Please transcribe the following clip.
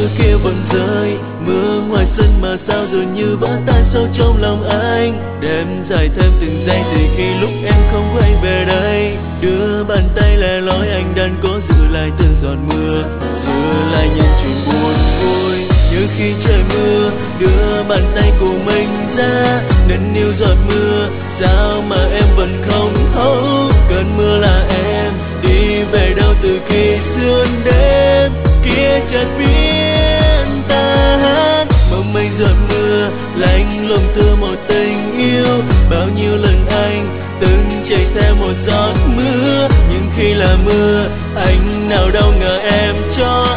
kia vẫn rơi, mưa ngoài sân mà sao dường như vỡ tan sâu trong lòng anh. Đêm dài thêm từng giây từ khi lúc em không quay về đây, đưa bàn tay lẻ loi anh đang cố giữ lại từng giọt mưa, giữ lại những chuyện buồn vui. Như khi trời mưa, đưa bàn tay của mình ra nên níu giọt mưa, sao mà em vẫn không thấu. Cơn mưa là em, đi về đâu từ khi sương đêm kia chợt biến tan. Mong manh giọt mưa lạnh lùng từ một tình yêu, bao nhiêu lần anh từng chạy theo một giọt mưa, nhưng khi là mưa anh nào đâu ngờ em cho